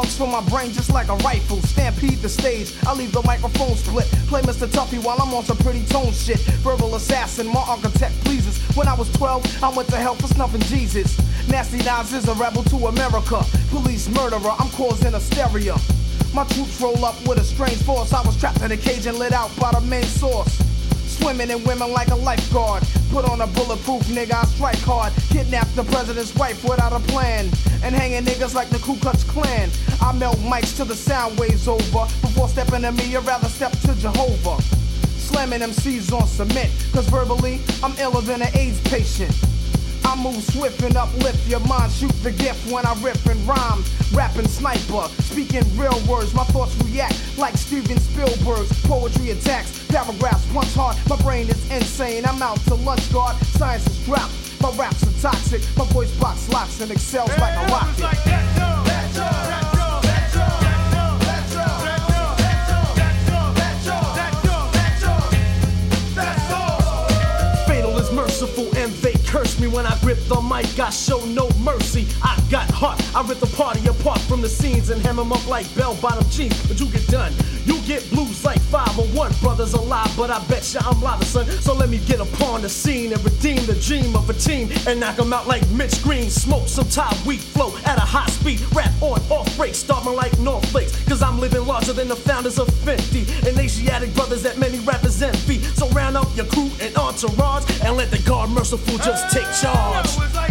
slugs for my brain just like a rifle. Stampede the stage, I leave the microphone split. Play Mr. Tuffy while I'm on some pretty tone shit. Verbal assassin, my architect pleases. When I was 12, I went to hell for snuffing Jesus. Nasty Nas is a rebel to America. Police murderer, I'm causing hysteria. My troops roll up with a strange force. I was trapped in a cage and lit out by the main source. Swimming in women like a lifeguard. Put on a bulletproof nigga, I strike hard. Kidnap the president's wife without a plan. And hanging niggas like the Ku Klux Klan. I melt mics till the sound waves over. Before stepping to me, I'd rather step to Jehovah. Slamming MCs on cement. Cause verbally, I'm iller than an AIDS patient. I move swift and uplift your mind. Shoot the gift when I rip and rhyme. Rapping sniper, speaking real words. My thoughts react like Steven Spielberg's. Poetry attacks, paragraphs punch hard. My brain is insane, I'm out to lunch guard. Science is dropped, my raps are toxic. My voice box locks and excels like a rocket. Like that, merciful and they curse me when I grip the mic. I show no mercy. I got heart. I rip the party apart from the scenes and hem them up like bell-bottom jeans. But you get done. You get blues like 501. Brothers alive, but I bet ya I'm live, son. So let me get upon the scene and redeem the dream of a team and knock them out like Mitch Green. Smoke some Thai weed flow at a high speed. Rap on off break, starting like North Flakes. Cause I'm living larger than the founders of Fenty and Asiatic brothers that many rappers envy. So round up your crew and entourage and let the guard merciful just take charge.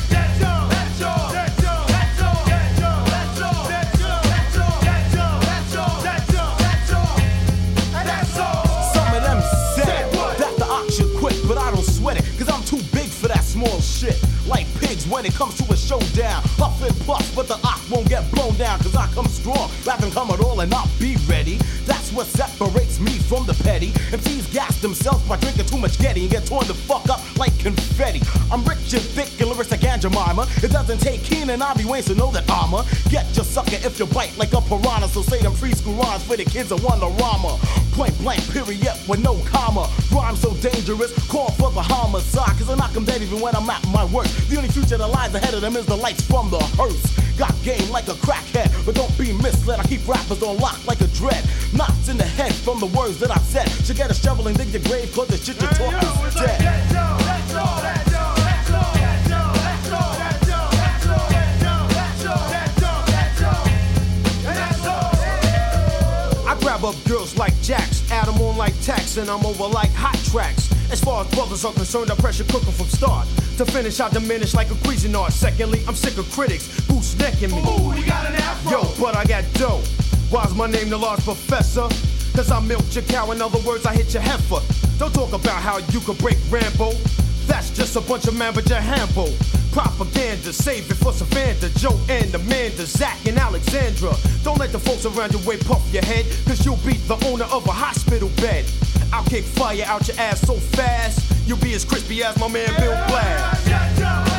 Some of them said that the ox should quit, but I don't sweat it, cause I'm too big for that small shit. Like pigs when it comes to a showdown. Huff and puff, but the ox won't get blown down, cause I come strong, rapping come at all and I'll be ready. That's what separates me from the petty. MCs gas themselves by drinking too much Getty and get torn the fuck up like confetti. I'm rich and thick and lyrics like Aunt Jemima. It doesn't take Keenan and Ivy Wayne to know that I'ma get your sucker if you bite like a piranha. So say them preschool rhymes for the kids that want a rama. Point blank period with no comma. Rhyme so dangerous, call for the homicide, cause I knock them dead even when I'm at my worst. The only future that lies ahead of them is the lights from the hearse. Got game like a crackhead, but don't be misled. I keep rappers on lock like a dread. Knocks in the head from the words that I said. Should get a shovel and dig your grave, cause the shit you're talking is dead. I grab up girls like Jacks, add them on like tax, and I'm over like hot tracks. As far as brothers are concerned, I pressure cook them from start to finish. I diminish like a Cuisinart. Secondly, I'm sick of critics boots necking me. Ooh, you got an afro. Yo, but I got dough. Why's my name the large professor? Cause I milked your cow, in other words, I hit your heifer. Don't talk about how you could break Rambo. That's just a bunch of man, but your hambo. Propaganda, save it for Savannah, Joe and Amanda, Zach and Alexandra. Don't let the folks around your way puff your head, cause you'll be the owner of a hospital bed. I'll kick fire out your ass so fast, you'll be as crispy as my man Bill Blass.